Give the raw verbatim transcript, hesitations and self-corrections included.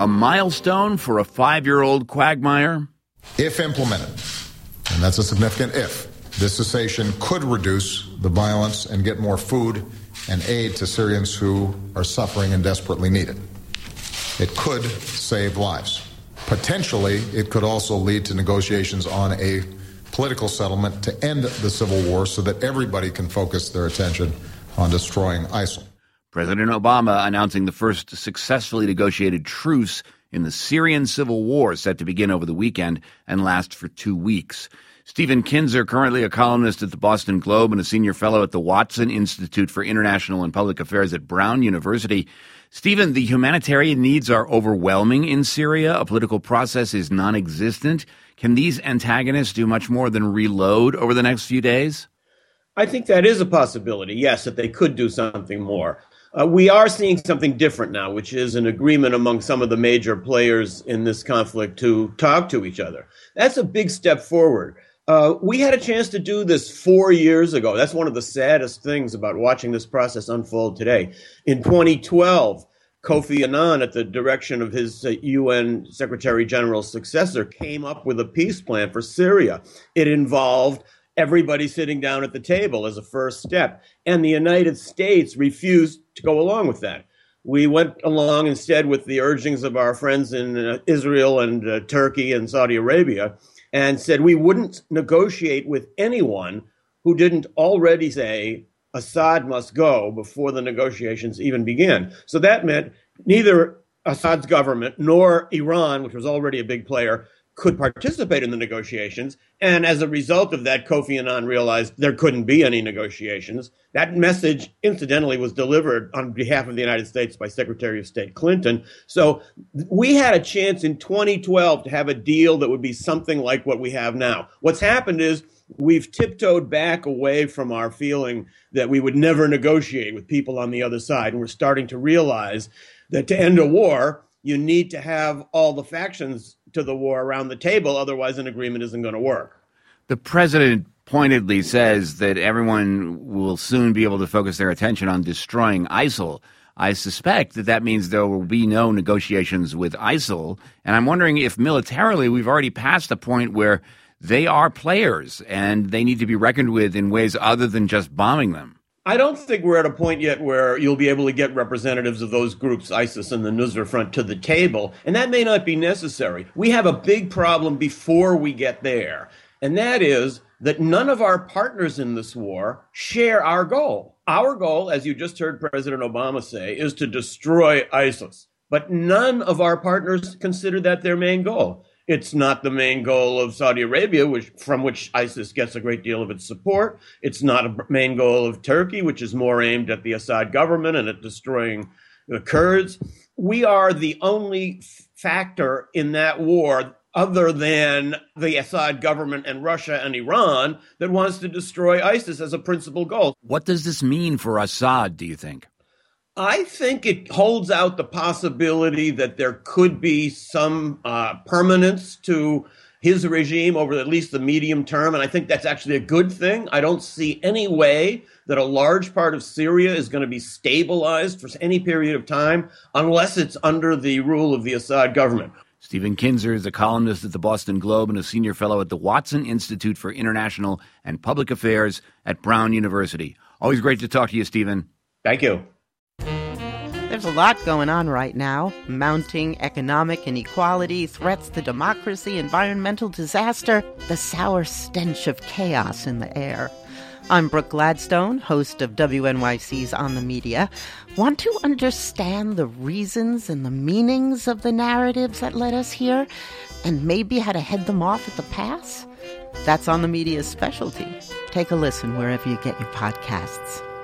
a milestone for a five-year-old quagmire? If implemented, and that's a significant if, this cessation could reduce the violence and get more food and aid to Syrians who are suffering and desperately need it. It could save lives. Potentially, it could also lead to negotiations on a political settlement to end the civil war so that everybody can focus their attention on destroying ISIL. President Obama announcing the first successfully negotiated truce in the Syrian civil war set to begin over the weekend and last for two weeks. Stephen Kinzer, currently a columnist at the Boston Globe and a senior fellow at the Watson Institute for International and Public Affairs at Brown University. Stephen, the humanitarian needs are overwhelming in Syria. A political process is non-existent. Can these antagonists do much more than reload over the next few days? I think that is a possibility, yes, that they could do something more. Uh, we are seeing something different now, which is an agreement among some of the major players in this conflict to talk to each other. That's a big step forward. Uh, we had a chance to do this four years ago. That's one of the saddest things about watching this process unfold today. In twenty twelve, Kofi Annan, at the direction of his uh, U N Secretary General's successor, came up with a peace plan for Syria. It involved everybody sitting down at the table as a first step. And the United States refused to go along with that. We went along instead with the urgings of our friends in uh, Israel and uh, Turkey and Saudi Arabia, and said we wouldn't negotiate with anyone who didn't already say Assad must go before the negotiations even began. So that meant neither Assad's government nor Iran, which was already a big player, could participate in the negotiations. And as a result of that, Kofi Annan realized there couldn't be any negotiations. That message, incidentally, was delivered on behalf of the United States by Secretary of State Clinton. So we had a chance in twenty twelve to have a deal that would be something like what we have now. What's happened is we've tiptoed back away from our feeling that we would never negotiate with people on the other side. And we're starting to realize that to end a war, you need to have all the factions to the war around the table. Otherwise, an agreement isn't going to work. The president pointedly says that everyone will soon be able to focus their attention on destroying ISIL. I suspect that that means there will be no negotiations with ISIL. And I'm wondering if militarily we've already passed the point where they are players and they need to be reckoned with in ways other than just bombing them. I don't think we're at a point yet where you'll be able to get representatives of those groups, ISIS and the Nusra Front, to the table, and that may not be necessary. We have a big problem before we get there, and that is that none of our partners in this war share our goal. Our goal, as you just heard President Obama say, is to destroy ISIS, but none of our partners consider that their main goal. It's not the main goal of Saudi Arabia, which, from which ISIS gets a great deal of its support. It's not a main goal of Turkey, which is more aimed at the Assad government and at destroying the Kurds. We are the only factor in that war, other than the Assad government and Russia and Iran, that wants to destroy ISIS as a principal goal. What does this mean for Assad, do you think? I think it holds out the possibility that there could be some uh, permanence to his regime over at least the medium term, and I think that's actually a good thing. I don't see any way that a large part of Syria is going to be stabilized for any period of time unless it's under the rule of the Assad government. Stephen Kinzer is a columnist at the Boston Globe and a senior fellow at the Watson Institute for International and Public Affairs at Brown University. Always great to talk to you, Stephen. Thank you. There's a lot going on right now. Mounting economic inequality, threats to democracy, environmental disaster, the sour stench of chaos in the air. I'm Brooke Gladstone, host of W N Y C's On the Media. Want to understand the reasons and the meanings of the narratives that led us here, and maybe how to head them off at the pass? That's On the Media's specialty. Take a listen wherever you get your podcasts.